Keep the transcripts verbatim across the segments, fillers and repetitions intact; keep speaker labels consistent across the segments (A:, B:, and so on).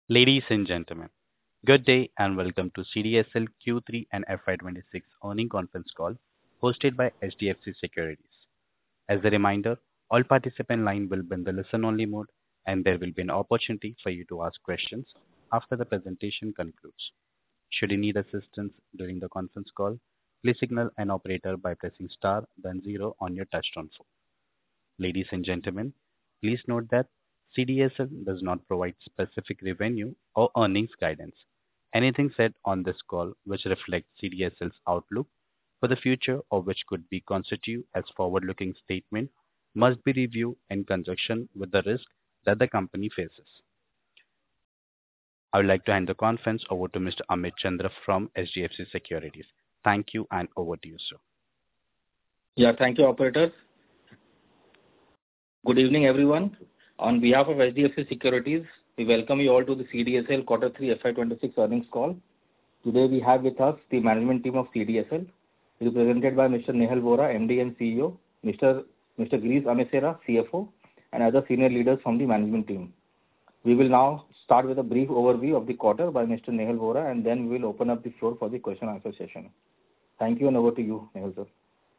A: Ladies and gentlemen, good day and welcome to C D S L Q three and F Y twenty-six earnings conference call hosted by H D F C Securities. As a reminder, all participant line will be in the listen-only mode, and there will be an opportunity for you to ask questions after the presentation concludes. Should you need assistance during the conference call, please signal an operator by pressing star then zero on your touchtone phone. Ladies and gentlemen, please note that C D S L does not provide specific revenue or earnings guidance. Anything said on this call which reflects C D S L's outlook for the future or which could be constituted as forward-looking statement must be reviewed in conjunction with the risk that the company faces. I would like to hand the conference over to Mister Amit Chandra from H D F C Securities. Thank you, and over to you, sir.
B: Yeah, thank you, operator. Good evening, everyone. On behalf of H D F C Securities, we welcome you all to the C D S L Quarter three F Y twenty-six earnings call. Today we have with us the management team of C D S L, represented by Mister Nehal Vora, M D and C E O, Mr. Mr. Girish Amesara, C F O, and other senior leaders from the management team. We will now start with a brief overview of the quarter by Mister Nehal Vora, and then we will open up the floor for the question and answer session. Thank you, and over to you, Nehal sir.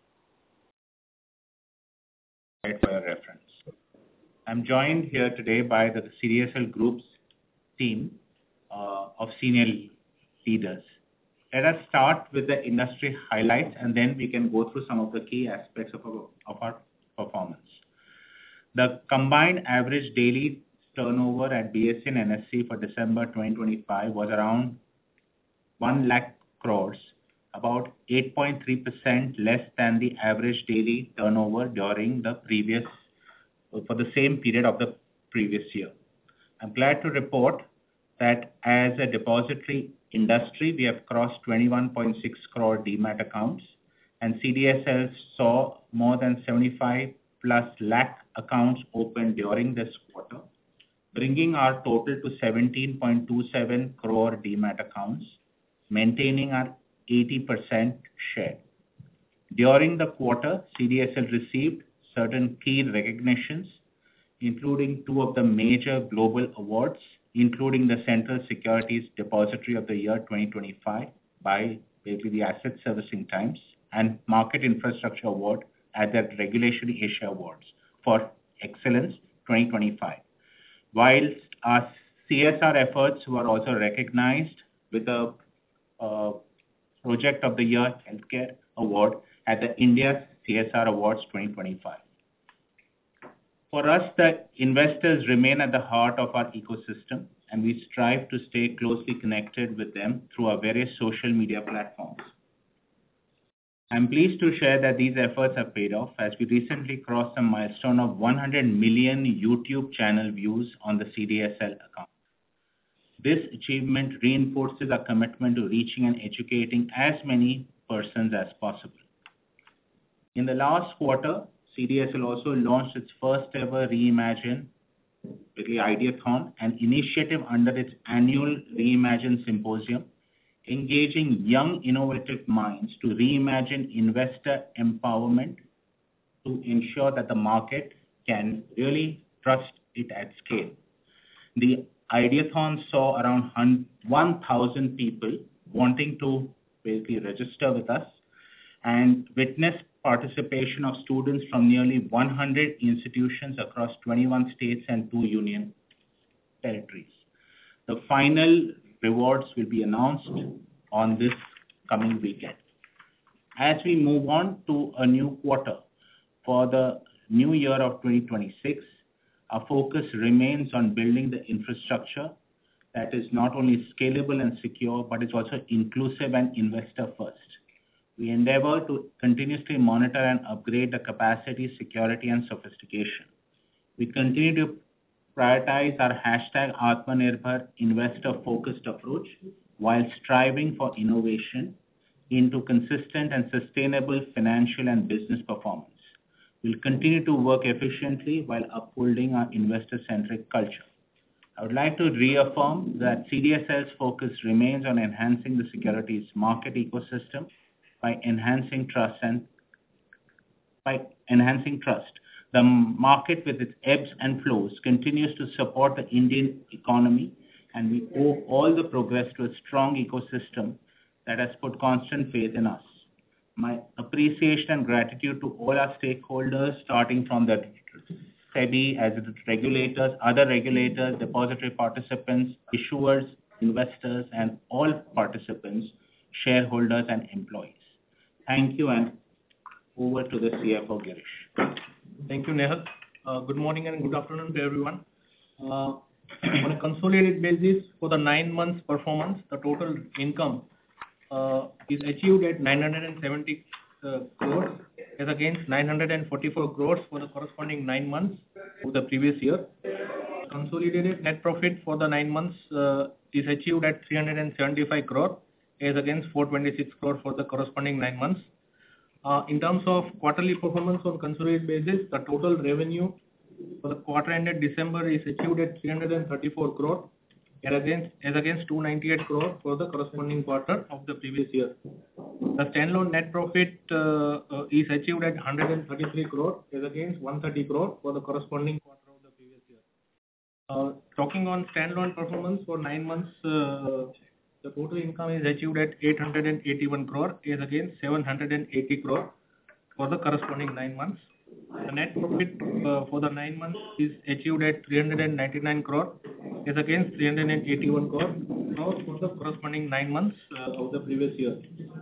C: Right, for your reference. I'm joined here today by the C D S L Group's team uh, of senior leaders. Let us start with the industry highlights, and then we can go through some of the key aspects of our, of our performance. The combined average daily turnover at B S E and N S E for December twenty twenty-five was around one lakh crores, about eight point three percent less than the average daily turnover during the previous for the same period of the previous year. I'm glad to report that as a depository industry, we have crossed twenty-one point six crore demat accounts, and C D S L saw more than seventy-five plus lakh accounts opened during this quarter, bringing our total to seventeen point two seven crore demat accounts, maintaining our eighty percent share. During the quarter, C D S L received certain key recognitions, including two of the major global awards, including the Central Securities Depository of the Year twenty twenty-five by basically the Asset Servicing Times, and Market Infrastructure Award at the Regulatory Asia Awards for Excellence twenty twenty-five. Whilst our C S R efforts were also recognized with the uh, Project of the Year Healthcare Award at the India C S R Awards twenty twenty-five. For us, the investors remain at the heart of our ecosystem, and we strive to stay closely connected with them through our various social media platforms. I'm pleased to share that these efforts have paid off as we recently crossed a milestone of one hundred million YouTube channel views on the C D S L account. This achievement reinforces our commitment to reaching and educating as many persons as possible. In the last quarter, C D S L also launched its first ever Reimagine, basically Ideathon, an initiative under its annual Reimagine Symposium, engaging young innovative minds to reimagine investor empowerment to ensure that the market can really trust it at scale. The Ideathon saw around one thousand people wanting to basically register with us and witnessed participation of students from nearly one hundred institutions across twenty-one states and two union territories. The final rewards will be announced on this coming weekend. As we move on to a new quarter, for the new year of twenty twenty-six, our focus remains on building the infrastructure that is not only scalable and secure, but is also inclusive and investor first. We endeavor to continuously monitor and upgrade the capacity, security, and sophistication. We continue to prioritize our hashtag Atmanirbhar investor-focused approach while striving for innovation into consistent and sustainable financial and business performance. We'll continue to work efficiently while upholding our investor-centric culture. I would like to reaffirm that C D S L's focus remains on enhancing the securities market ecosystem by enhancing trust and by enhancing trust. The market with its ebbs and flows continues to support the Indian economy, and we owe all the progress to a strong ecosystem that has put constant faith in us. My appreciation and gratitude to all our stakeholders, starting from the SEBI, as the regulators, other regulators, depository participants, issuers, investors, and all participants, shareholders, and employees. Thank you, and over to the C F O, Girish.
D: Thank you, Nehal. Uh, good morning and good afternoon to everyone. Uh, on a consolidated basis, for the nine months performance, the total income uh, is achieved at nine hundred seventy uh, crores as against nine hundred forty-four crores for the corresponding nine months of the previous year. Consolidated net profit for the nine months uh, is achieved at three hundred seventy-five crore as against four hundred twenty-six crore for the corresponding nine months. Uh, in terms of quarterly performance on consolidated basis, the total revenue for the quarter ended December is achieved at three hundred thirty-four crore as against, as against two hundred ninety-eight crore for the corresponding quarter of the previous year. The standalone net profit uh, uh, is achieved at one hundred thirty-three crore as against one hundred thirty crore for the corresponding quarter of the previous year. Uh, talking on standalone performance for nine months, uh, the total income is achieved at eight hundred eighty-one crore as against seven hundred eighty crore for the corresponding nine months. The net profit uh, for the nine months is achieved at three hundred ninety-nine crore as against three hundred eighty-one crore for the corresponding nine months uh, of the previous year.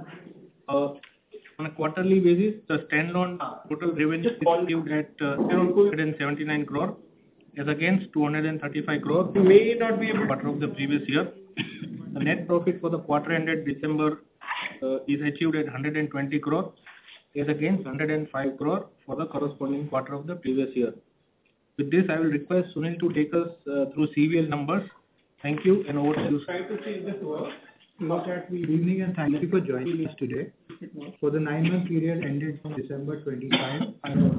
D: Uh, on a quarterly basis, the standalone total revenue is achieved at uh, two hundred seventy-nine crore as against two hundred thirty-five crore may not be a quarter of the previous year. The net profit for the quarter ended December uh, is achieved at one hundred twenty crore as against one hundred five crore for the corresponding quarter of the previous year. With this, I will request Sunil to take us uh, through C V L numbers. Thank you, and over to you.
E: Try to see this work. Look at good evening and thank you for joining us today. For the nine-month period ended from December twenty-fifth,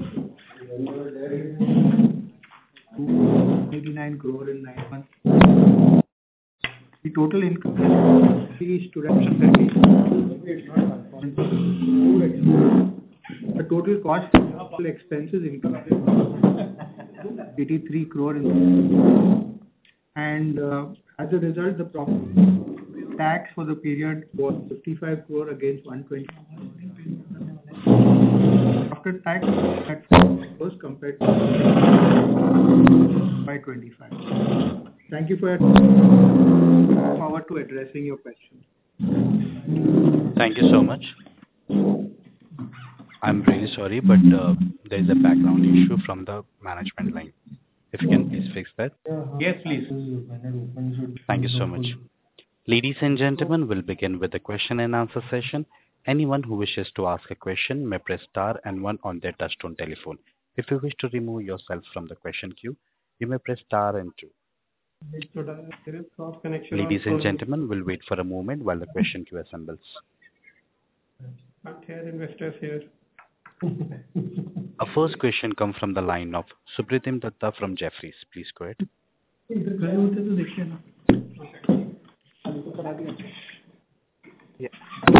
E: eighty-nine crore in nine months. The total income is stood at the total cost of expenses income eighty-three crore in, and uh, as a result the profit tax for the period was fifty-five crore against one hundred twenty. After tax that was compared to by twenty-five. Thank you for your forward to addressing your question.
A: Thank you so much. I'm really sorry, but uh, there is a background issue from the management line. If you can please fix that.
D: Yes, please.
A: Thank you so much. Ladies and gentlemen, we'll begin with the question and answer session. Anyone who wishes to ask a question may press star and one on their touchtone telephone. If you wish to remove yourself from the question queue, you may press star and two. Ladies and gentlemen, we'll wait for a moment while the question queue assembles.
E: Not here, investors here.
A: Our first question comes from the line of Supratim Datta from Jefferies. Please go ahead.
F: Yeah.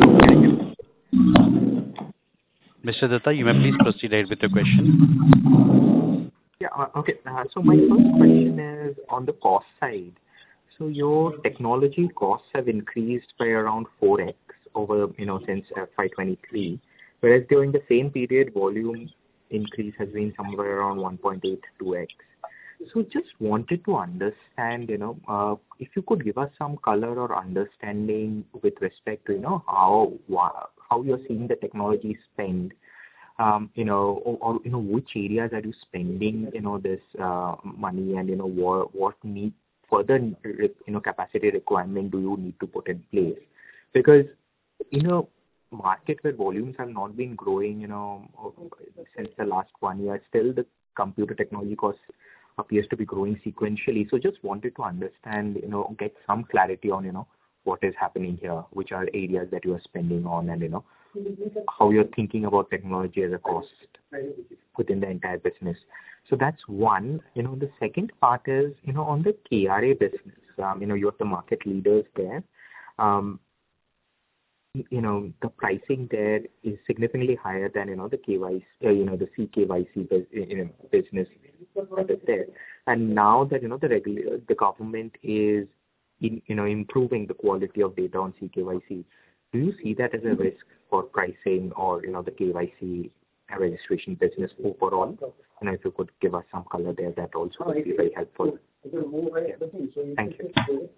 A: Mister Datta, you may please proceed ahead with your question.
F: Yeah. Uh, okay. Uh, so my first question is on the cost side. So your technology costs have increased by around four x over, you know, since F Y twenty-three, whereas during the same period, volume increase has been somewhere around one point eight two x. So just wanted to understand, you know, uh, if you could give us some color or understanding with respect to, you know, how how you're seeing the technology spend, um, you know, or, or you know, which areas are you spending, you know, this uh, money, and you know, what what need further, you know, capacity requirement do you need to put in place? Because in a market where volumes have not been growing, you know, since the last one year, still the computer technology costs appears to be growing sequentially. So just wanted to understand, you know, get some clarity on, you know, what is happening here, which are areas that you are spending on, and, you know, how you're thinking about technology as a cost within the entire business. So that's one. You know, the second part is, you know, on the K R A business, um, you know, you're the market leaders there. Um, you know, the pricing there is significantly higher than, you know, the K Y C, uh, you know, the C K Y C bus, you know, business that is there. And now that, you know, the regulator, the government is in, you know, improving the quality of data on C K Y C, do you see that as a risk for pricing or, you know, the K Y C registration business overall? You know, if you could give us some color there, that also would be very helpful. Yeah. Thank you.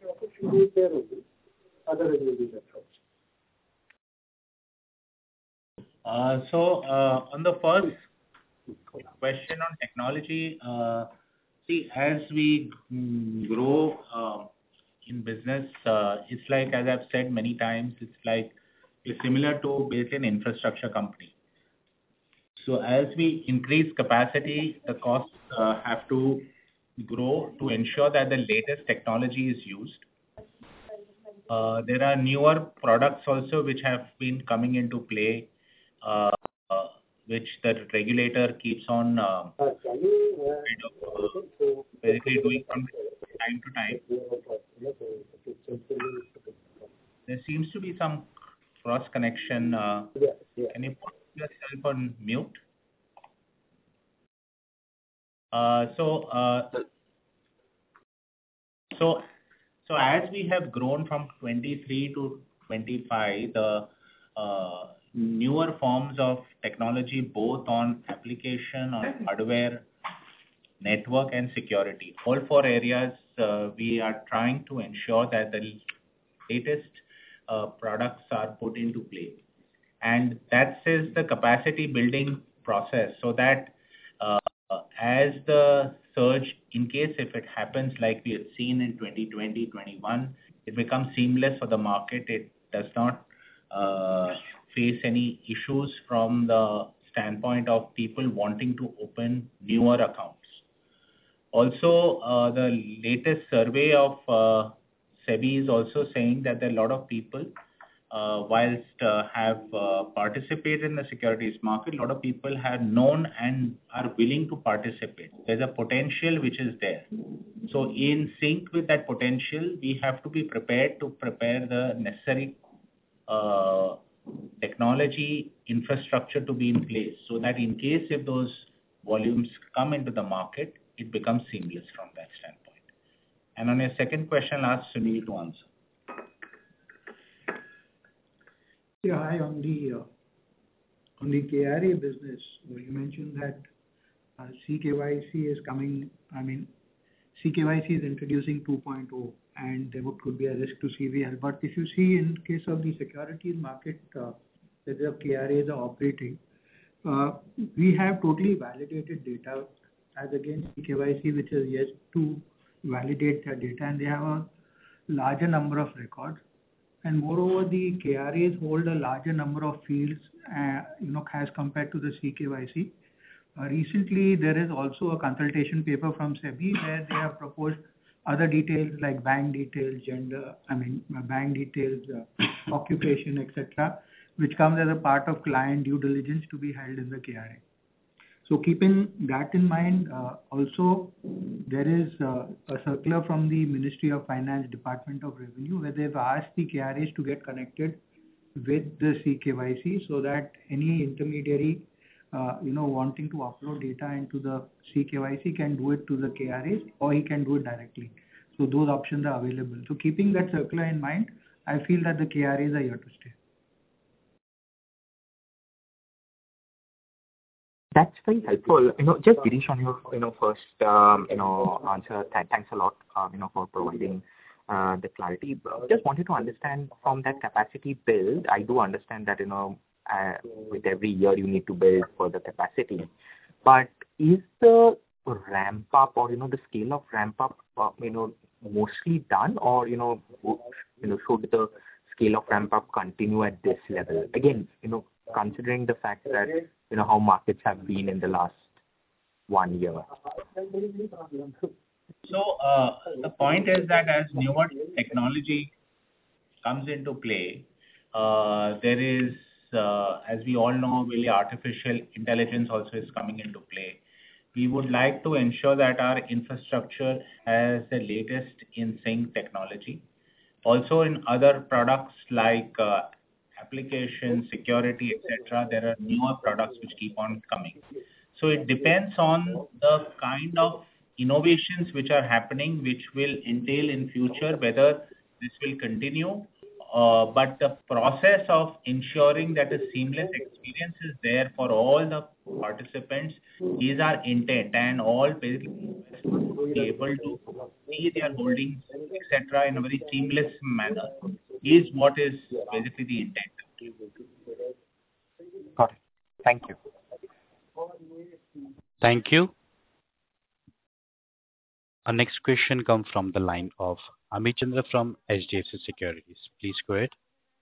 C: Uh, so uh, on the first question on technology, uh, see, as we mm, grow uh, in business, uh, it's like, as I've said many times, it's like it's similar to basically an infrastructure company. So as we increase capacity, the costs uh, have to grow to ensure that the latest technology is used. Uh, there are newer products also which have been coming into play, uh, uh, which the regulator keeps on uh, kind of, uh, basically doing from time to time. There seems to be some cross connection. Uh, can you put yourself on mute? Uh, so, uh, so, so as we have grown from twenty-three to twenty-five, the uh, newer forms of technology, both on application, on hardware, network, and security, all four areas, uh, we are trying to ensure that the latest uh, products are put into play, and that is the capacity building process, so that uh, as the surge, in case if it happens like we had seen in twenty twenty, twenty-one, it becomes seamless for the market. It does not uh, face any issues from the standpoint of people wanting to open newer accounts. Also, uh, the latest survey of uh, SEBI is also saying that there are a lot of people, uh, whilst uh, have uh, participated in the securities market, a lot of people have known and are willing to participate. There's a potential which is there. So in sync with that potential, we have to be prepared to prepare the necessary uh, technology infrastructure to be in place, so that in case if those volumes come into the market, it becomes seamless from that standpoint. And on your second question, I'll ask Sunil to answer.
E: Yeah, hi, on the uh, on the K R A business, you mentioned that uh, C K Y C is coming. I mean, C K Y C is introducing two point oh, and there could be a risk to C V L. But if you see in case of the securities market, uh, that the K R As are operating, uh, we have totally validated data as against C K Y C, which is yet to validate their data, and they have a larger number of records. And moreover, the K R As hold a larger number of fields, uh, you know, as compared to the C K Y C. Uh, recently, there is also a consultation paper from SEBI where they have proposed other details like bank details, gender, I mean, uh, bank details, uh, occupation, et cetera, which comes as a part of client due diligence to be held in the K R A. So keeping that in mind, uh, also there is uh, a circular from the Ministry of Finance, Department of Revenue, where they've asked the K R As to get connected with the C K Y C so that any intermediary, uh, you know, wanting to upload data into the C K Y C can do it to the K R As, or he can do it directly. So those options are available. So keeping that circular in mind, I feel that the K R As are here to stay.
F: That's very helpful. You know, just Girish, on your, you know, first, um, you know, answer, th- thanks a lot, uh, you know, for providing uh, the clarity. Just wanted to understand from that capacity build, I do understand that, you know, uh, with every year you need to build further capacity. But is the ramp up or, you know, the scale of ramp up, uh, you know, mostly done, or, you know, you know, should the scale of ramp up continue at this level? Again, you know, considering the fact that, you know, how markets have been in the last one year.
C: So uh, the point is that as newer technology comes into play, uh, there is, uh, as we all know, really artificial intelligence also is coming into play. We would like to ensure that our infrastructure has the latest in sync technology. Also in other products like uh, application, security, et cetera, there are newer products which keep on coming. So it depends on the kind of innovations which are happening, which will entail in future whether this will continue. Uh, but the process of ensuring that a seamless experience is there for all the participants is our intent, and all basically be able to see their holdings, et cetera, in a very seamless manner is what is basically the intent.
F: Got it. Thank you.
A: Thank you. Our next question comes from the line of Amit Chandra from H D F C Securities. Please go ahead.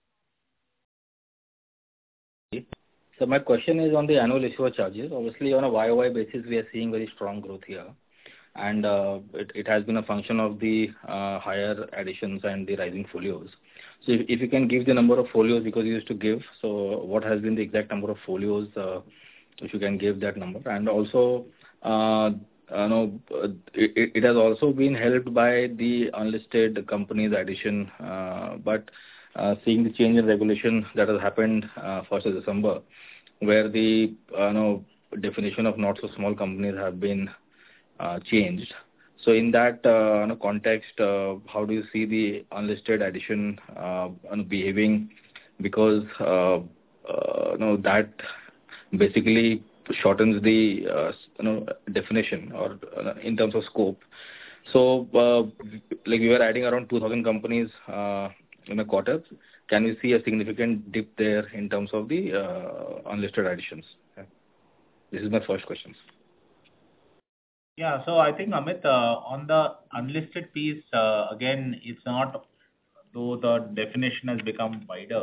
B: So my question is on the annual issuer charges. Obviously, on a Y O Y basis, we are seeing very strong growth here. And uh, it, it has been a function of the uh, higher additions and the rising folios. So if, if you can give the number of folios, because you used to give, so what has been the exact number of folios, uh, if you can give that number. And also, uh, Uh, no, it, it has also been helped by the unlisted companies addition, uh, but uh, seeing the change in regulation that has happened uh, first of December, where the uh, no, definition of not so small companies have been uh, changed. So in that uh, no, context, uh, how do you see the unlisted addition uh, behaving? Because uh, uh, no, that basically shortens the uh, you know definition or uh, in terms of scope. So uh, like we were adding around two thousand companies uh, in a quarter. Can we see a significant dip there in terms of the uh, unlisted additions? Yeah. This is my first question.
C: Yeah, so I think Amit, uh, on the unlisted piece, uh, again, it's not, though the definition has become wider,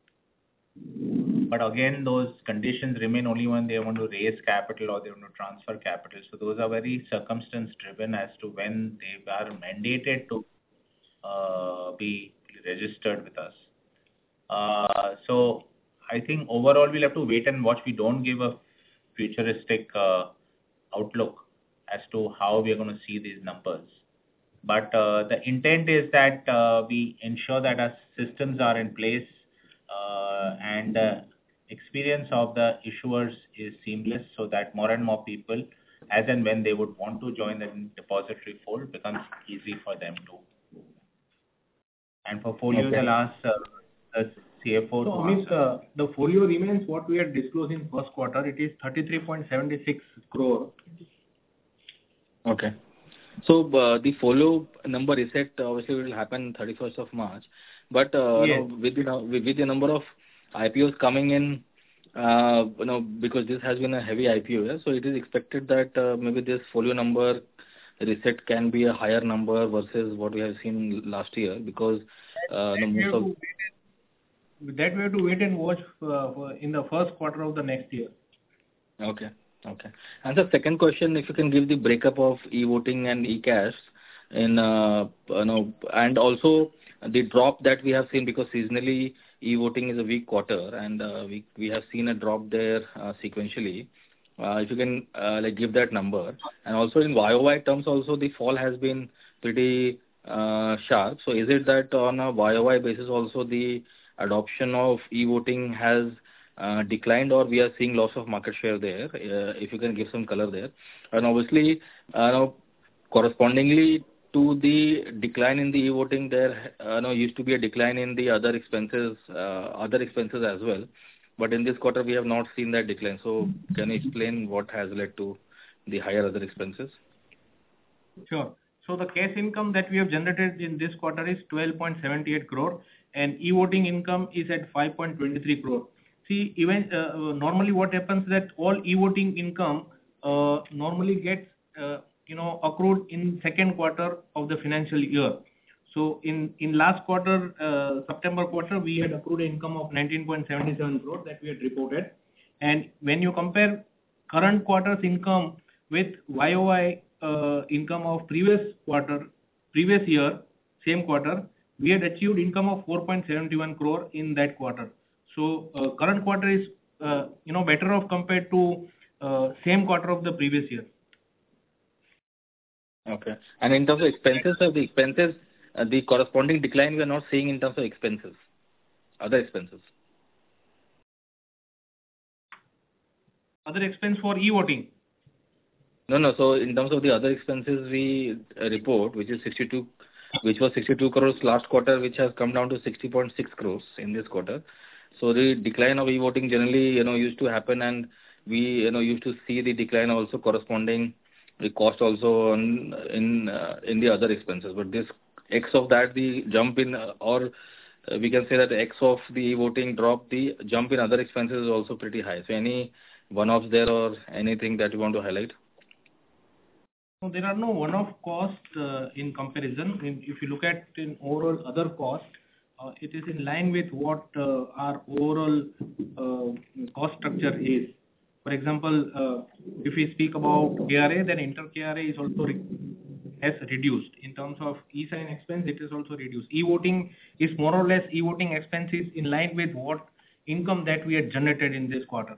C: but again, those conditions remain only when they want to raise capital or they want to transfer capital. So those are very circumstance driven as to when they are mandated to uh, be registered with us. Uh, so I think overall we'll have to wait and watch. We don't give a futuristic uh, outlook as to how we are going to see these numbers. But uh, the intent is that uh, we ensure that our systems are in place uh, and uh, experience of the issuers is seamless, so that more and more people, as and when they would want to join the depository fold, becomes easy for them to. And for folios,
B: Okay.
C: I'll ask uh, the C F O
D: So,
C: to
D: Amit,
C: answer.
D: uh, the folio remains what we had disclosed in first quarter. It is thirty-three point seven six crore.
B: Okay. So uh, the folio number reset obviously will happen thirty-first of March, but uh,
D: Yes.
B: you know, with the with, with the number of I P Os coming in, uh, you know, because this has been a heavy I P O, yeah? So it is expected that uh, maybe this folio number reset can be a higher number versus what we have seen last year, because uh,
D: That
B: no,
D: we
B: most
D: have
B: of
D: to wait and- that we have to wait and watch uh, for in the first quarter of the next year.
B: Okay. Okay. And the second question, if you can give the breakup of e-voting and e-cash in, uh, you know, and also the drop that we have seen, because seasonally e-voting is a weak quarter, and uh, we we have seen a drop there uh, sequentially. Uh, if you can uh, like give that number, and also in Y O Y terms, also the fall has been pretty uh, sharp. So is it that on a Y O Y basis also the adoption of e-voting has Uh, declined, or we are seeing loss of market share there? Uh, if you can give some color there. And obviously, uh, now, correspondingly to the decline in the e-voting, there uh, now used to be a decline in the other expenses, uh, other expenses as well. But in this quarter, we have not seen that decline. So can you explain what has led to the higher other expenses?
D: Sure. So the cash income that we have generated in this quarter is twelve point seven eight crore, and e-voting income is at five point two three crore. See, even uh, normally what happens that all e-voting income uh, normally gets uh, you know accrued in second quarter of the financial year. So in in last quarter, uh, September quarter, we had accrued an income of nineteen point seven seven crore that we had reported. And when you compare current quarter's income with Y O Y uh, income of previous quarter, previous year, same quarter, we had achieved income of four point seven one crore in that quarter. So uh, current quarter is uh, you know better off compared to uh, same quarter of the previous year.
B: Okay. And in terms of expenses, of the expenses, uh, the corresponding decline we are not seeing in terms of expenses, other expenses.
D: Other expense for e-voting.
B: No, no. So in terms of the other expenses we uh, report, which is sixty-two, which was sixty-two crores last quarter, which has come down to sixty point six crores in this quarter. So the decline of e-voting generally, you know, used to happen, and we, you know, used to see the decline also corresponding the cost also on, in uh, in the other expenses. But this X of that, the jump in, uh, or uh, we can say that the X of the e-voting drop, the jump in other expenses is also pretty high. So any one-offs there or anything that you want to highlight?
D: So there are no one-off costs uh, in comparison. In- If you look at in overall other cost, uh, it is in line with what uh, our overall uh, cost structure is. For example, uh, if we speak about K R A, then inter-K R A is also re- has reduced. In terms of e-sign expense, it is also reduced. E-voting is more or less e-voting expenses in line with what income that we had generated in this quarter.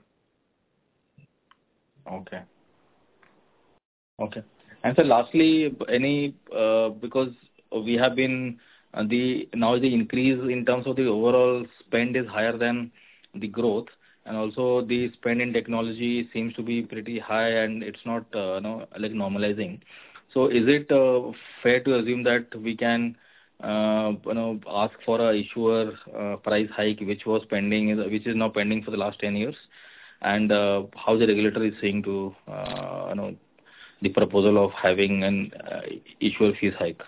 B: Okay. Okay. And so lastly, any, uh, because we have been, uh, the now the increase in terms of the overall spend is higher than the growth, and also the spend in technology seems to be pretty high, and it's not, uh, you know, like normalizing. So is it uh, fair to assume that we can, uh, you know, ask for a issuer uh, price hike, which was pending, which is now pending for the last ten years? And uh, how the regulator is saying to, uh, you know, the proposal of having an uh, issuer fees hike?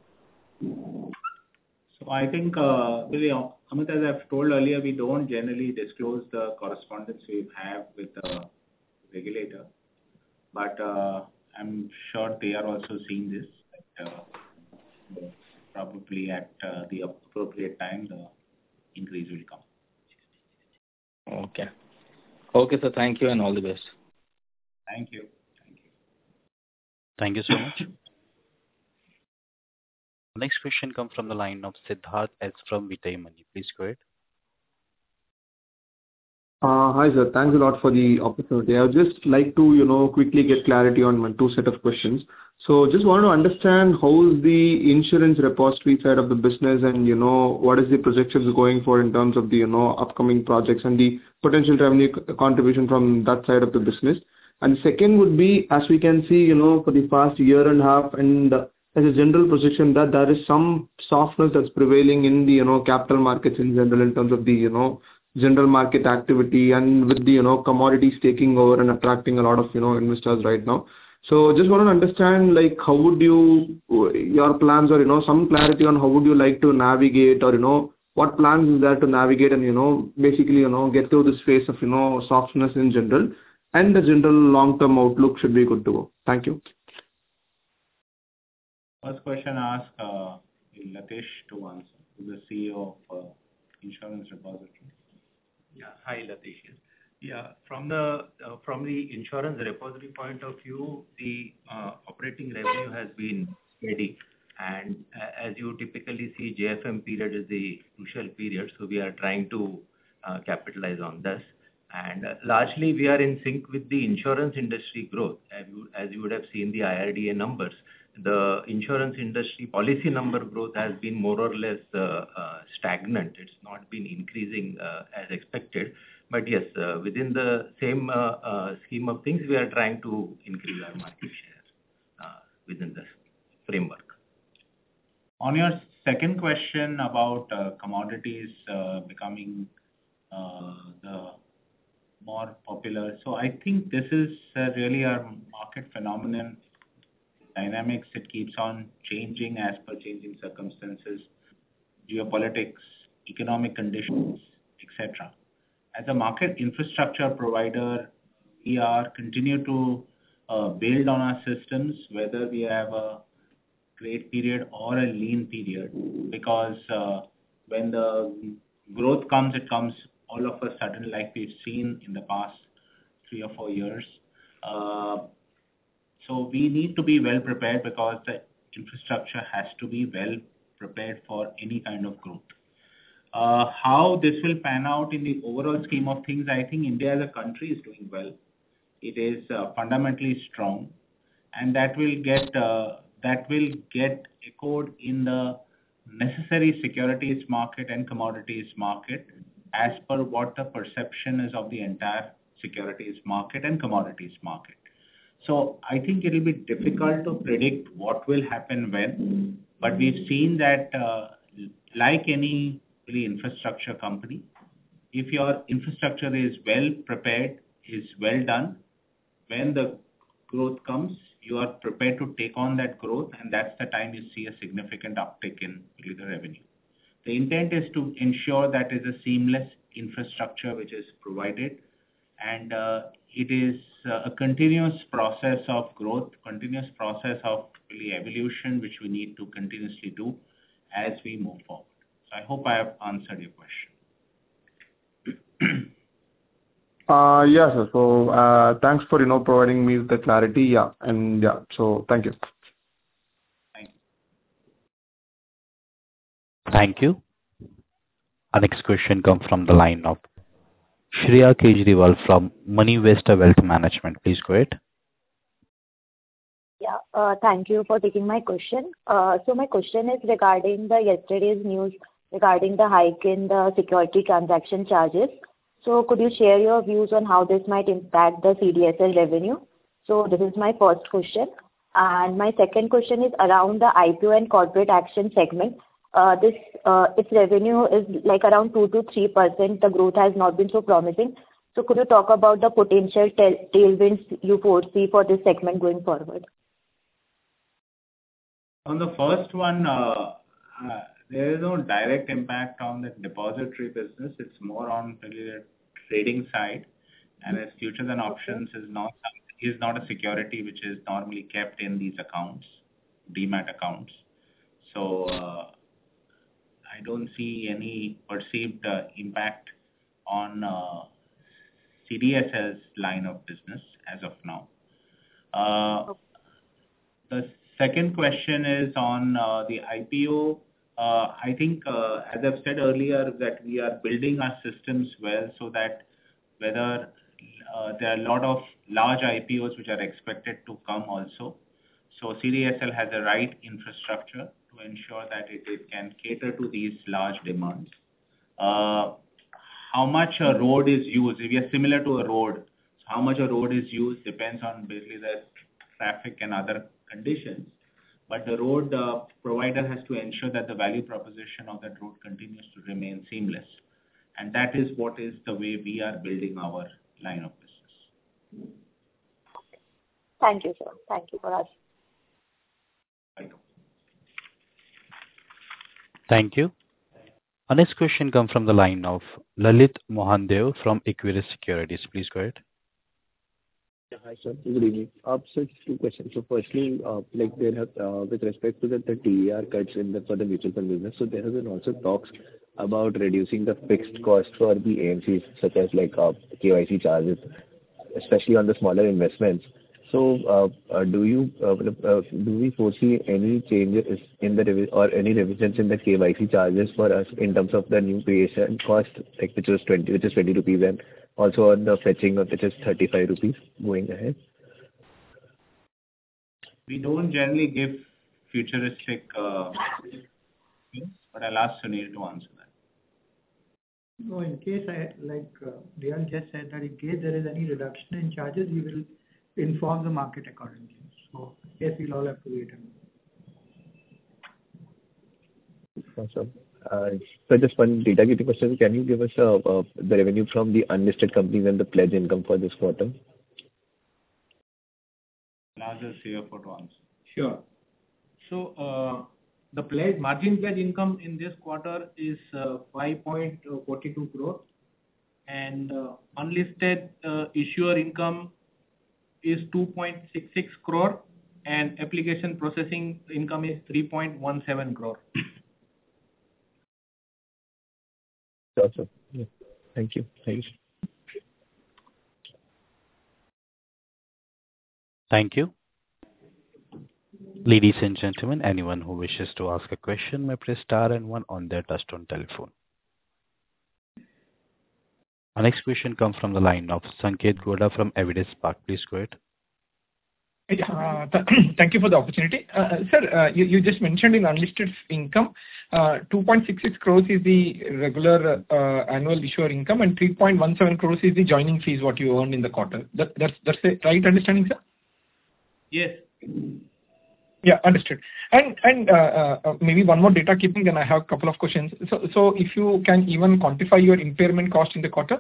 C: So I think, uh, really, uh, Amit, as I've told earlier, we don't generally disclose the correspondence we have with the regulator, but uh, I'm sure they are also seeing this. That, uh, probably at uh, the appropriate time, the increase will come.
B: Okay. Okay, sir. Thank you and all the best.
C: Thank you. Thank you.
A: Thank you so much. Next question comes from the line of Siddharth S from Vitae Money. Please go ahead.
G: Uh, Hi, sir. Thanks a lot for the opportunity. I would just like to, you know, quickly get clarity on my two set of questions. So just want to understand how is the insurance repository side of the business, and, you know, what is the projections going for in terms of the, you know, upcoming projects and the potential revenue c- contribution from that side of the business. And second would be, as we can see, you know, for the past year and a half, and uh, as a general projection, that there is some softness that's prevailing in the, you know, capital markets in general in terms of the, you know, general market activity, and with the, you know, commodities taking over and attracting a lot of, you know, investors right now. So just want to understand, like, how would you, your plans, or, you know, some clarity on how would you like to navigate, or, you know, what plans is there to navigate and, you know, basically, you know, get through this phase of, you know, softness in general, and the general long-term outlook should be good to go. Thank you.
C: First question asked uh, Latesh to answer, who's the C E O of uh, Insurance Repository.
H: Yeah. Hi, Latesh here. Yeah. From the uh, from the insurance repository point of view, the uh, operating revenue has been steady. And uh, as you typically see, J F M period is the crucial period, so we are trying to uh, capitalize on this. And uh, largely, we are in sync with the insurance industry growth. As you, as you would have seen the I R D A numbers, the insurance industry policy number growth has been more or less uh, uh, stagnant. It's not been increasing uh, as expected. But yes, uh, within the same uh, uh, scheme of things, we are trying to increase our market share uh, within this framework.
C: On your second question about uh, commodities uh, becoming uh, the more popular, so I think this is uh, really a market phenomenon. Dynamics, it keeps on changing as per changing circumstances, geopolitics, economic conditions, et cetera. As a market infrastructure provider, we are continue to uh, build on our systems, whether we have a great period or a lean period, because uh, when the growth comes, it comes all of a sudden, like we've seen in the past three or four years. Uh, so we need to be well prepared, because the infrastructure has to be well prepared for any kind of growth. Uh, how this will pan out in the overall scheme of things, I think India as a country is doing well. It is uh, fundamentally strong, and that will get uh, that will get echoed in the necessary securities market and commodities market as per what the perception is of the entire securities market and commodities market. So I think it will be difficult to predict what will happen when, but we've seen that uh, like any really infrastructure company, if your infrastructure is well prepared, is well done, when the growth comes, you are prepared to take on that growth, and that's the time you see a significant uptick in really the revenue. The intent is to ensure that is a seamless infrastructure which is provided, and uh, it is uh, a continuous process of growth, continuous process of really evolution, which we need to continuously do as we move forward. So I hope I have answered your question.
G: Uh, yeah, sir. So, uh, thanks for, you know, providing me the clarity. Yeah. And yeah, so thank you.
C: Thank you.
A: Thank you. Our next question comes from the line of Shreya Kejriwal from Money Vesta Wealth Management. Please go ahead.
I: Yeah, uh, thank you for taking my question. Uh, so my question is regarding the yesterday's news regarding the hike in the security transaction charges. So could you share your views on how this might impact the C D S L revenue? So this is my first question. And my second question is around the I P O and corporate action segment. Uh, this uh, its revenue is like around two to three percent. The growth has not been so promising. So could you talk about the potential tail- tailwinds you foresee for this segment going forward?
C: On the first one, uh, uh, there is no direct impact on the depository business. It's more on really the trading side, and as futures and options is not is not a security which is normally kept in these accounts, demat accounts. So uh, I don't see any perceived uh, impact on uh, C D S L's line of business as of now. Uh, the second question is on uh, the I P O. Uh, I think, uh, as I've said earlier, that we are building our systems well so that whether uh, there are a lot of large I P Os which are expected to come also. So C D S L has the right infrastructure to ensure that it, it can cater to these large demands. Uh, how much a road is used, if we are similar to a road, so how much a road is used depends on basically the traffic and other conditions. But the road uh, provider has to ensure that the value proposition of that road continues to remain seamless. And that is what is the way we are building our line of business.
I: Thank you, sir. Thank you for us.
A: Thank you. Our next question comes from the line of Lalit Mohandev from Equirus Securities. Please go ahead.
J: Hi, sir. Good evening. Uh, so just two questions. So firstly, uh, like there have, uh, with respect to the, the T E R cuts in the, for the mutual fund business, so there have been also talks about reducing the fixed cost for the A M Cs, such as like uh, K Y C charges, especially on the smaller investments. So uh, uh, do you, uh, uh, do we foresee any changes in the, revi- or any revisions in the K Y C charges for us in terms of the new creation cost, like which was twenty, which is twenty rupees, and also on the fetching of which is thirty-five rupees going ahead?
C: We don't generally give futuristic, uh, but I'll ask Sunil to answer that.
E: No, in case I, like uh, Dayal just said, that in case there is any reduction in charges, we will inform the market accordingly. So yes, we'll all have to wait and
J: Awesome. Uh, so just one data keeping question. Can you give us uh, uh, the revenue from the unlisted companies and the pledge income for this quarter?
C: I'll ask the C F O to answer.
D: Sure. So uh, the pledge margin pledge income in this quarter is uh, five point four two crore, and uh, unlisted uh, issuer income is two point six six crore, and application processing income is three point one seven crore.
J: Awesome. Yeah. Thank you. Thanks.
A: Thank you. Ladies and gentlemen, anyone who wishes to ask a question may press star and one on their touchtone telephone. Our next question comes from the line of Sanket Goda from Avendus Spark. Please go ahead.
K: Uh, th- thank you for the opportunity. Uh, sir, uh, you, you just mentioned in unlisted income, uh, two point six six crores is the regular uh, annual issuer income, and three point one seven crores is the joining fees what you earned in the quarter. That, that's that's the right understanding, sir?
D: Yes.
K: Yeah, understood. And and uh, uh, maybe one more data keeping, then I have a couple of questions. So so if you can even quantify your impairment cost in the quarter?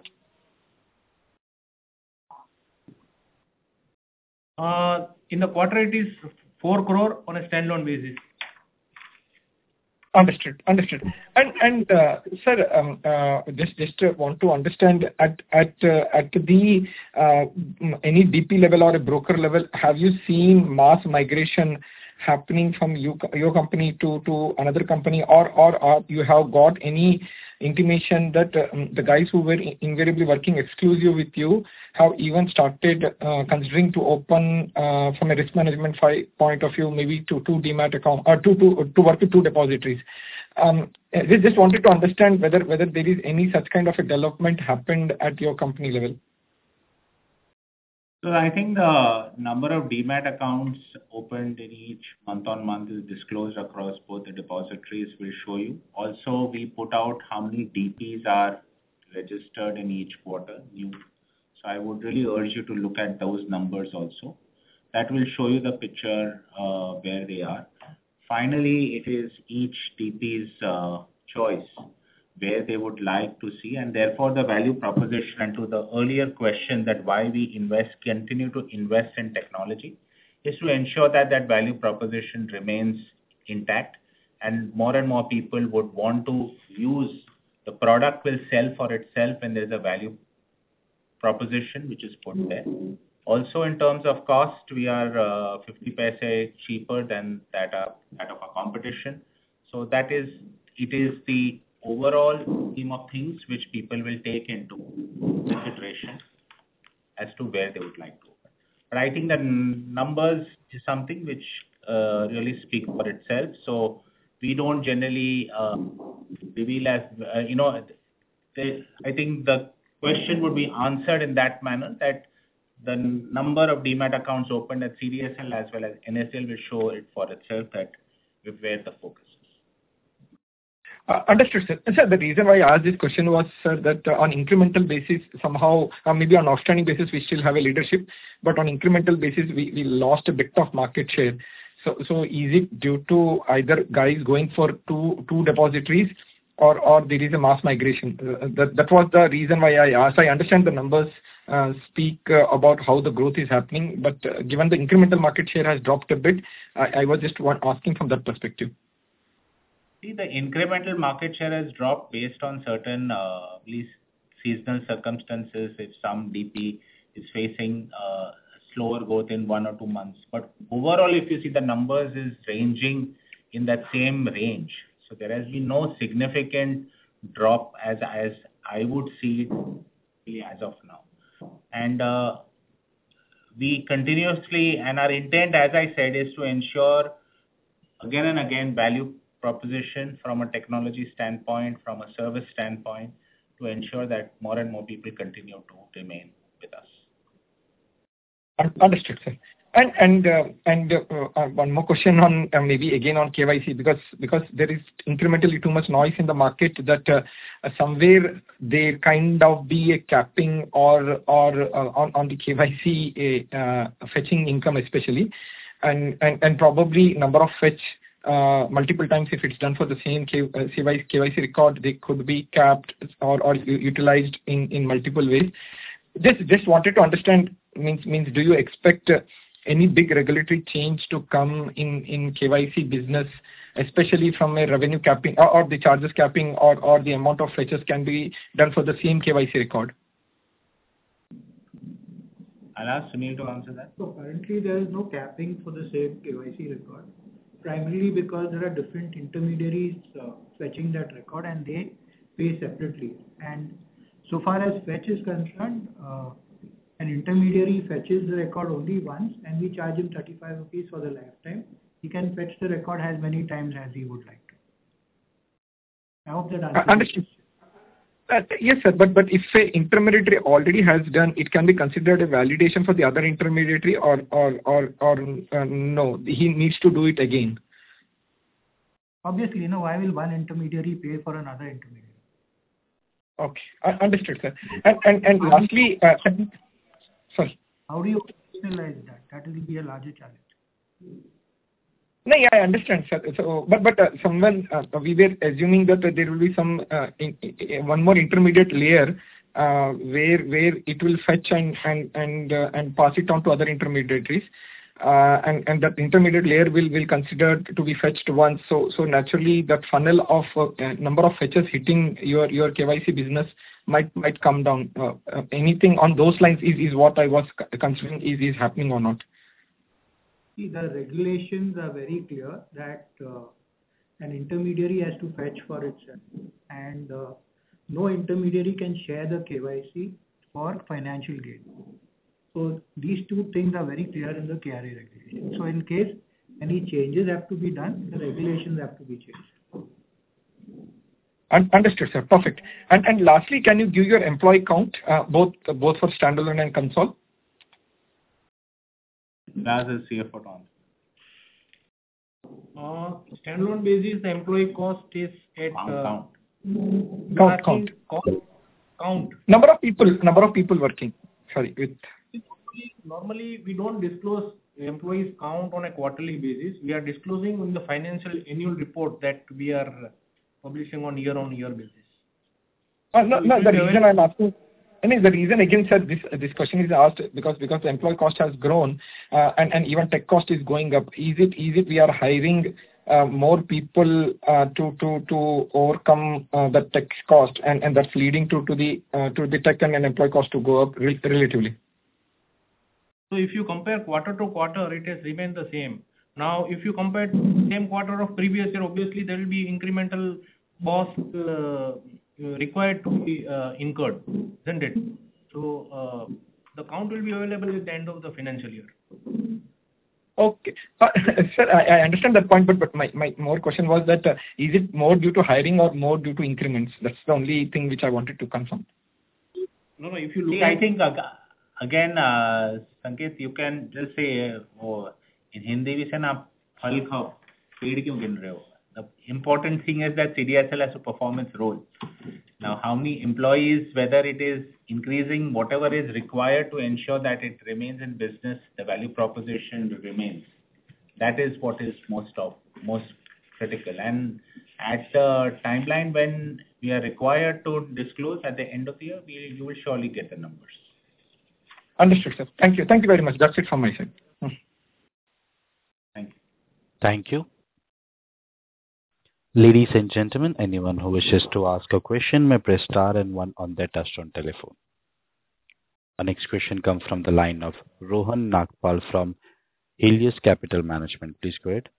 D: Uh, in the quarter, it is four crore on a standalone basis.
K: Understood. Understood. And and uh, sir, um, uh, just just uh, want to understand at at uh, at the uh, any D P level or a broker level, have you seen mass migration happening from you, your company to to another company, or or, or you have got any intimation that um, the guys who were invariably working exclusive with you have even started uh, considering to open uh, from a risk management fi- point of view, maybe to two demat account or to to to work with two depositories. Um, I just wanted to understand whether whether there is any such kind of a development happened at your company level.
C: So I think the number of demat accounts opened in each month on month is disclosed across both the depositories. We'll show you. Also, we put out how many D Ps are registered in each quarter new. So I would really urge you to look at those numbers also. That will show you the picture uh, where they are. Finally, it is each D P's uh, choice where they would like to see, and therefore the value proposition. And to the earlier question that why we invest, continue to invest in technology, is to ensure that that value proposition remains intact, and more and more people would want to use the product will sell for itself, and there's a value proposition which is put there. Also, in terms of cost, we are uh, fifty paise cheaper than that of, that of our competition. So that is, it is the overall scheme of things which people will take into consideration as to where they would like to open. But I think that numbers is something which uh, really speak for itself. So we don't generally uh, reveal as, uh, you know, they, I think the question would be answered in that manner, that the number of demat accounts opened at C D S L as well as N S D L will show it for itself that where the focus is.
K: Uh, understood, sir. Sir, the reason why I asked this question was, sir, that uh, on incremental basis, somehow, uh, maybe on outstanding basis, we still have a leadership, but on incremental basis, we, we lost a bit of market share. So, so is it due to either guys going for two two depositories, or or there is a mass migration? Uh, that that was the reason why I asked. I understand the numbers uh, speak uh, about how the growth is happening, but uh, given the incremental market share has dropped a bit, I, I was just one asking from that perspective.
C: See, the incremental market share has dropped based on certain uh, least seasonal circumstances. If some D P is facing uh, slower growth in one or two months, but overall, if you see the numbers is ranging in that same range. So there has been no significant drop as as I would see it as of now. And uh, we continuously, and our intent, as I said, is to ensure again and again value proposition from a technology standpoint, from a service standpoint, to ensure that more and more people continue to remain with us.
K: Understood, sir. And and uh, and uh, uh, one more question on uh, maybe again on K Y C, because because there is incrementally too much noise in the market that uh, uh, somewhere there kind of be a capping or or uh, on on the K Y C uh, fetching income especially, and and and probably number of fetch uh, multiple times if it's done for the same K, uh, K Y C record, they could be capped or or utilized in in multiple ways. Just just wanted to understand, means means do you expect uh, any big regulatory change to come in, in K Y C business, especially from a revenue capping or, or the charges capping, or, or the amount of fetches can be done for the same K Y C record?
C: I'll ask Sunil to answer that.
E: So currently there is no capping for the same K Y C record, primarily because there are different intermediaries uh, fetching that record and they pay separately. And so far as fetch is concerned, uh, an intermediary fetches the record only once and we charge him thirty-five rupees for the lifetime. He can fetch the record as many times as he would like to. I hope that answers.
K: Uh, understood. Uh, yes, sir. But but if an intermediary already has done, it can be considered a validation for the other intermediary, or or or or uh, no, he needs to do it again.
E: Obviously, you know, why will one intermediary pay for another intermediary?
K: Okay, uh, understood, sir. And and and lastly, uh, sorry.
E: How do you operationalize that? That will be a larger challenge.
K: No, yeah, I understand, sir. So, but but uh, someone uh, we were assuming that uh, there will be some uh, in, in, one more intermediate layer uh, where where it will fetch and and and uh, and pass it on to other intermediaries, uh, and and that intermediate layer will will consider to be fetched once. So so naturally that funnel of uh, number of fetches hitting your your K Y C business might might come down. Uh, uh, anything on those lines is is what I was considering is is happening or not.
E: See, the regulations are very clear that uh, an intermediary has to fetch for itself, and uh, no intermediary can share the K Y C for financial gain. So these two things are very clear in the K R A regulation. So in case any changes have to be done, the regulations have to be changed.
K: Understood, sir. Perfect. And and lastly, can you give your employee count, uh, both both for standalone and console?
C: That's the C F O on.
D: Uh, standalone basis, the employee cost is at
C: Count,
D: uh,
K: count, count.
D: Cost, count.
K: Number of people, number of people working. Sorry, with.
D: Normally, we don't disclose employees count on a quarterly basis. We are disclosing in the financial annual report that we are publishing on year-on-year basis.
K: Uh, no,
D: so
K: no. The reason I'm asking. I mean, the reason again, sir, this this question is asked because because the employee cost has grown uh, and and even tech cost is going up. Is it is it we are hiring uh, more people uh, to to to overcome uh, the tech cost and, and that's leading to to the uh, to the tech and, and employee cost to go up re- relatively.
D: So if you compare quarter to quarter, it has remained the same. Now, if you compare same quarter of previous year, obviously there will be incremental cost. Uh, required to be uh, incurred, isn't it? So uh, the count will be available at the end of the financial year.
K: Okay. Uh, sir, I, I understand that point, but, but my, my more question was that uh, is it more due to hiring or more due to increments? That's the only thing which I wanted to confirm.
D: No, no, if you look
C: See,
D: at...
C: I think, uh, again, uh, Sanket, you can just say, uh, oh, in Hindi we say, na, phal khao, peed kyun gin rahe ho? The important thing is that C D S L has a performance role. Now, how many employees, whether it is increasing, whatever is required to ensure that it remains in business, the value proposition remains. That is what is most of most critical. And at the timeline when we are required to disclose at the end of the year, we, you will surely get the numbers.
K: Understood, sir. Thank you. Thank you very much. That's it from my side. Hmm.
C: Thank you.
A: Thank you. Ladies and gentlemen, anyone who wishes to ask a question may press star and one on their touchtone telephone. Our next question comes from the line of Rohan Nagpal from Helios Capital Management. Please go ahead.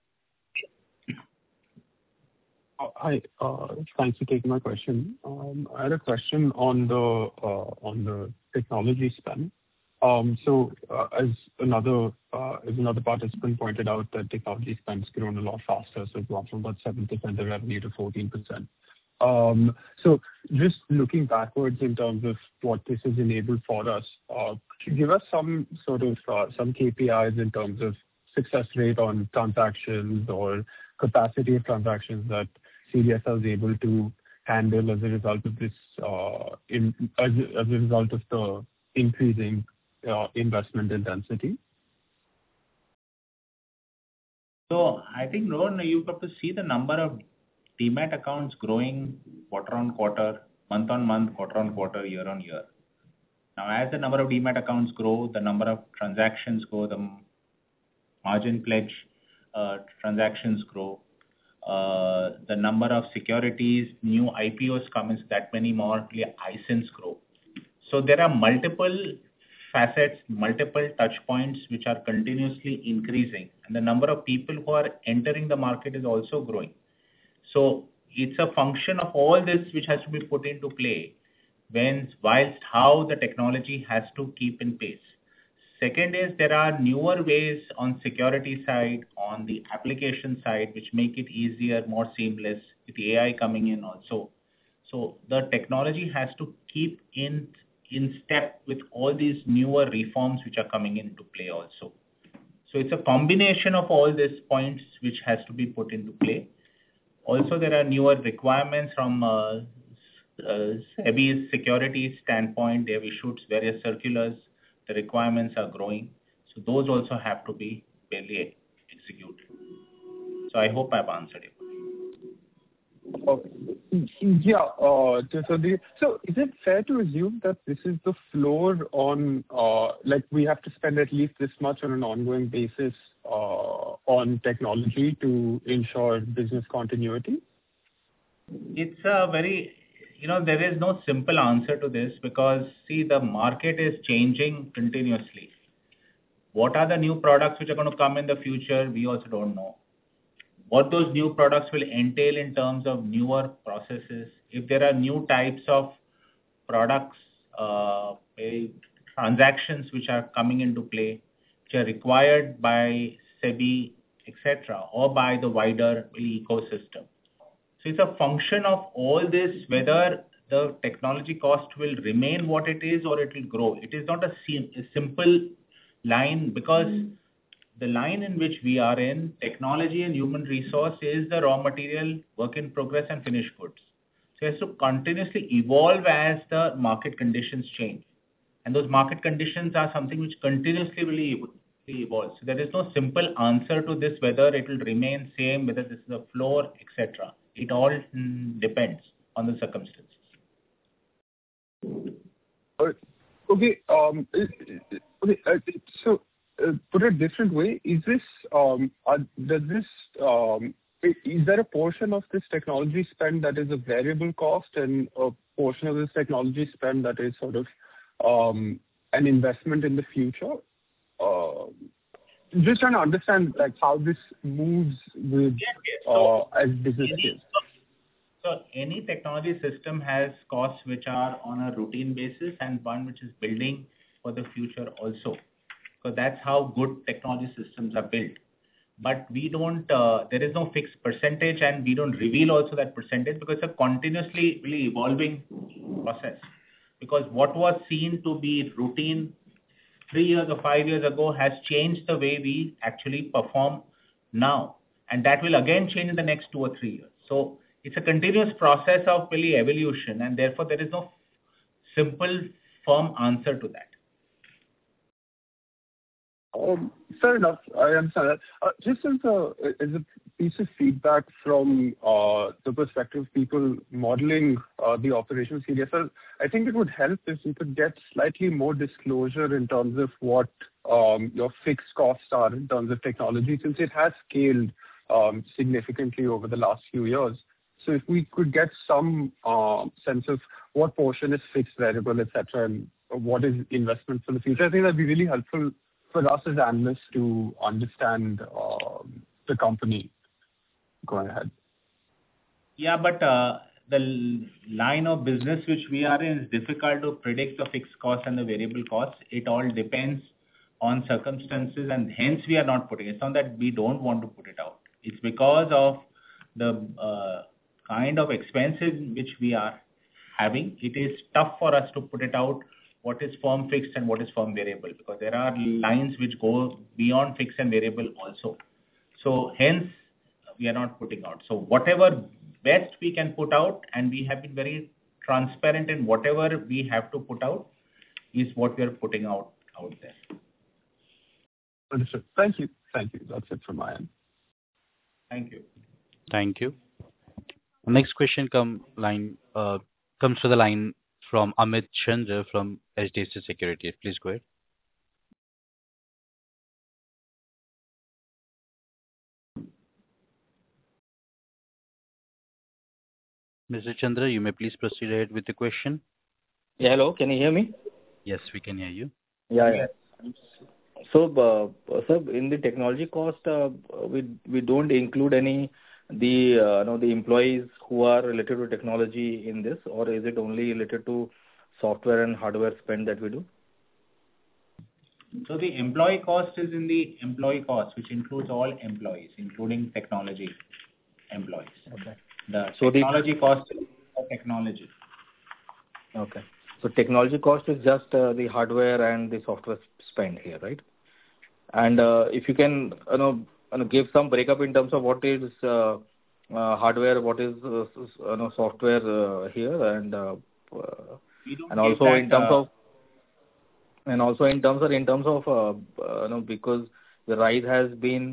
L: Hi. Uh, thanks for taking my question. Um, I had a question on the uh, on the technology spend. Um, so uh, as another uh, as another participant pointed out, that technology spend's grown a lot faster, so it's gone from about seven percent of revenue to fourteen percent. Um, so just looking backwards in terms of what this has enabled for us, uh, could you give us some sort of uh, some K P Is in terms of success rate on transactions or capacity of transactions that C D S L is able to handle as a result of this, uh, in, as, as a result of the increasing uh, investment intensity?
C: So I think, Rohan, you've got to see the number of Demat accounts growing quarter on quarter, month on month, quarter on quarter, year on year. Now, as the number of Demat accounts grow, the number of transactions grow, the margin pledge uh, transactions grow, uh, the number of securities, new I P Os come in, that many more I S I Ns grow. So there are multiple facets, multiple touch points which are continuously increasing, and the number of people who are entering the market is also growing. So it's a function of all this which has to be put into play when whilst how the technology has to keep in pace. Second is there are newer ways on security side, on the application side, which make it easier, more seamless, with A I coming in also. So the technology has to keep in in step with all these newer reforms which are coming into play also. So it's a combination of all these points which has to be put into play. Also, there are newer requirements from uh, uh, SEBI's security standpoint. They have issued various circulars. The requirements are growing. So those also have to be barely executed. So I hope I've answered it.
L: Okay. Yeah. uh, So the- so is it fair to assume that this is the floor on, uh, like we have to spend at least this much on an ongoing basis uh, on technology to ensure business continuity?
C: It's a very, you know, there is no simple answer to this because, see, the market is changing continuously. What are the new products which are going to come in the future? We also don't know. What those new products will entail in terms of newer processes, if there are new types of products, uh, eh, transactions which are coming into play, which are required by SEBI, et cetera, or by the wider ecosystem. So it's a function of all this, whether the technology cost will remain what it is or it will grow. It is not a, sim- a simple line because the line in which we are in, technology and human resource is the raw material, work in progress and finished goods. So it has to continuously evolve as the market conditions change. And those market conditions are something which continuously will ev- evolve. So there is no simple answer to this, whether it will remain same, whether this is a floor, et cetera. It all mm, depends on the circumstances.
L: Uh, Okay. um, uh, uh, Okay. uh, So, uh, put it a different way, is this, um, are- does this, um, i- is there a portion of this technology spend that is a variable cost and a portion of this technology spend that is sort of um, an investment in the future? Uh, Just trying to understand, like, how this moves with
C: Yes, yes.
L: uh,
C: So,
L: as business
C: any,
L: scales.
C: so any technology system has costs which are on a routine basis and one which is building for the future also. So that's how good technology systems are built. But we don't, uh, there is no fixed percentage and we don't reveal also that percentage because it's a continuously really evolving process. Because what was seen to be routine three years or five years ago has changed the way we actually perform now. And that will again change in the next two or three years. So it's a continuous process of really evolution and therefore there is no simple firm answer to that.
L: Um, Fair enough. I understand that. Uh, Just as a as a piece of feedback from uh, the perspective of people modeling uh, the operations C D S L, I think it would help if you could get slightly more disclosure in terms of what um, your fixed costs are in terms of technology, since it has scaled um, significantly over the last few years. So if we could get some uh, sense of what portion is fixed, variable, et cetera, and what is investment for the future, I think that'd be really helpful for us as analysts to understand um, the company. Go ahead.
C: Yeah, but uh, the l- line of business which we are in is difficult to predict the fixed cost and the variable costs. It all depends on circumstances and hence we are not putting it. It's not that we don't want to put it out. It's because of the uh, kind of expenses which we are having. It is tough for us to put it out what is firm fixed and what is firm variable because there are lines which go beyond fixed and variable also. So hence we are not putting out. So whatever best we can put out and we have been very transparent in whatever we have to put out is what we are putting out out there.
L: Understood. Thank you. Thank you. That's it from my end.
C: Thank you.
A: Thank you. Next question come line uh, comes to the line from Amit Chandra from H D F C Securities. Please go ahead. Mister Chandra, you may please proceed ahead with the question.
B: Yeah, hello. Can you hear me?
A: Yes, we can hear you.
B: Yeah, yeah. So, uh, sir, in the technology cost, uh, we we don't include any the uh, you know the employees who are related to technology in this, or is it only related to software and hardware spend that we do?
C: So the employee cost is in the employee cost, which includes all employees, including technology employees.
B: Okay.
C: The
B: So the-
C: technology cost is the technology.
B: Okay. So technology cost is just uh, the hardware and the software spend here, right? And uh, if you can, you know, you know, give some breakup in terms of what is uh, uh, hardware, what is uh, s- you know software uh, here, and uh, uh,
C: We don't
B: and
C: give
B: also
C: that,
B: in terms
C: uh,
B: of and also in terms of in terms of uh, uh, you know because the rise has been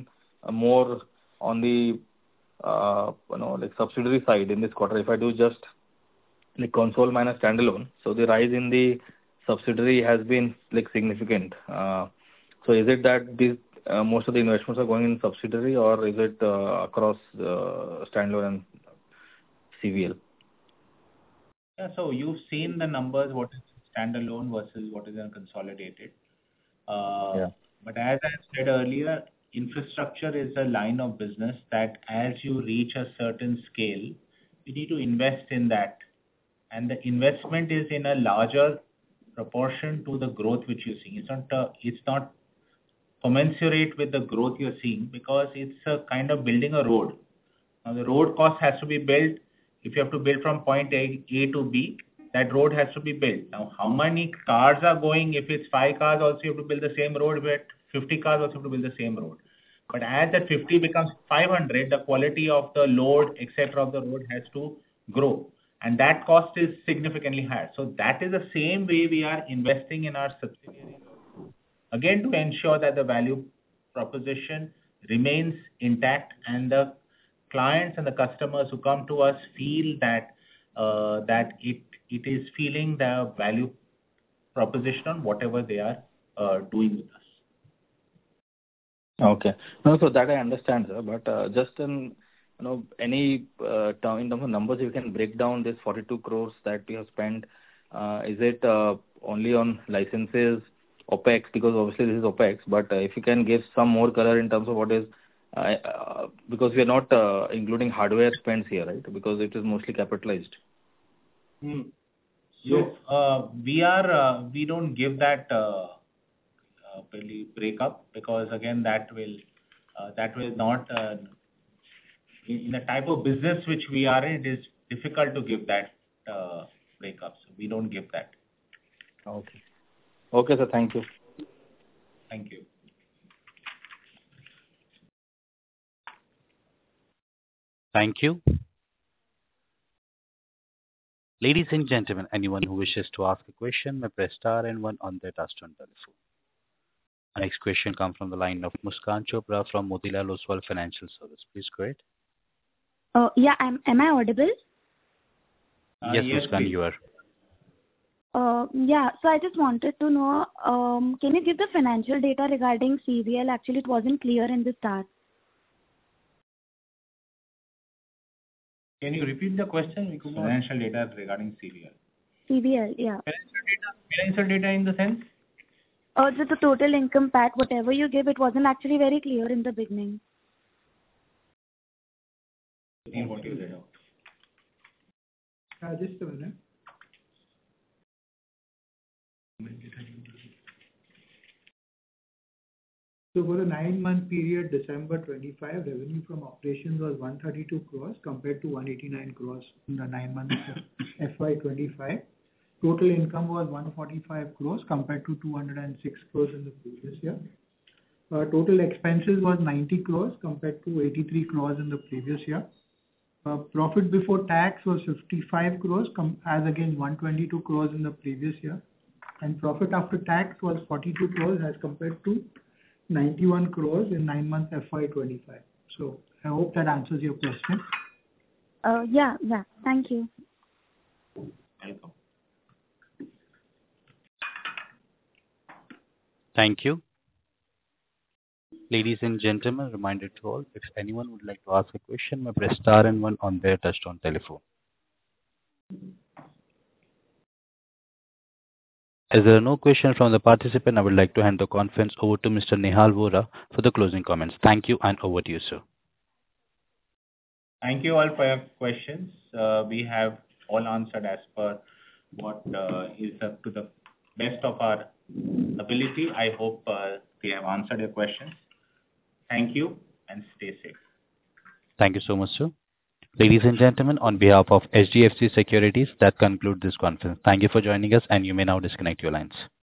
B: uh, more on the uh, you know like subsidiary side in this quarter. If I do just like console minus standalone, so the rise in the subsidiary has been like significant. Uh, so is it that these uh, most of the investments are going in subsidiary, or is it uh, across uh, standalone and C V L?
C: Yeah, so you've seen the numbers, what is standalone versus what is in consolidated. Uh,
B: Yeah.
C: But as I said earlier, infrastructure is a line of business that as you reach a certain scale, you need to invest in that. And the investment is in a larger proportion to the growth which you're seeing. It's not, uh, it's not commensurate with the growth you're seeing, because it's a kind of building a road. Now the road cost has to be built. If you have to build from point A, A to B, that road has to be built. Now how many cars are going? If it's five cars, also you have to build the same road. If it's fifty cars, also you have to build the same road. But as that fifty becomes five hundred, the quality of the load, et cetera of the road has to grow. And that cost is significantly higher. So that is the same way we are investing in our subsidiaries. Again, to ensure that the value proposition remains intact and the clients and the customers who come to us feel that uh, that it it is feeling the value proposition on whatever they are uh, doing with us.
B: Okay. No, so that I understand, sir. But uh, just in you know any uh, term, in terms of numbers, you can break down this forty-two crores that we have spent. Uh, is it uh, only on licenses, OPEX? Because obviously this is OPEX. But uh, if you can give some more color in terms of what is uh, uh, because we are not uh, including hardware spends here, right? Because it is mostly capitalized.
C: Hmm. So uh, we are uh, we don't give that uh, uh, really break up, because again that will uh, that will not uh, in, in the type of business which we are in, it is difficult to give that uh, break up. So we don't give that.
B: Okay. Okay, sir. Thank you.
C: Thank you.
A: Thank you. Ladies and gentlemen, anyone who wishes to ask a question may press star and one on their touchtone telephone. Our next question comes from the line of Muskan Chopra from Motilal Oswal Financial Services. Please go ahead.
M: Uh, yeah, am, am I audible?
C: Uh,
A: yes,
C: yes,
A: Muskan,
C: please.
A: you are.
M: Uh, yeah, so I just wanted to know, um, can you give the financial data regarding C V L? Actually, it wasn't clear in the start.
C: Can you repeat the question? We could financial data regarding C V L.
M: C V L, yeah.
C: Financial data, financial data in the sense?
M: Uh, the, the total income pack, whatever you give, it wasn't actually very clear in the beginning.
C: In what you read out.
E: Uh, just a minute. So for the nine-month period, December twenty-five, revenue from operations was one hundred thirty-two crores compared to one hundred eighty-nine crores in the nine months of F Y twenty-five. Total income was one hundred forty-five crores compared to two hundred six crores in the previous year. Uh, total expenses was ninety crores compared to eighty-three crores in the previous year. Uh, profit before tax was fifty-five crores com- as against one hundred twenty-two crores in the previous year. And profit after tax was forty-two crores as compared to ninety-one crores in nine months F Y twenty-five. So I hope that answers your question.
M: Uh, yeah, yeah, thank you.
C: Welcome.
A: Thank you. Ladies and gentlemen, reminder to all, if anyone would like to ask a question, may press star and one on their touchtone telephone. As there are no questions from the participant, I would like to hand the conference over to Mister Nehal Vora for the closing comments. Thank you, and over to you, sir.
C: Thank you all for your questions. Uh, we have all answered as per what uh, is up to the best of our ability. I hope uh, we have answered your questions. Thank you and stay safe.
A: Thank you so much, sir. Ladies and gentlemen, on behalf of H D F C Securities, that concludes this conference. Thank you for joining us, and you may now disconnect your lines.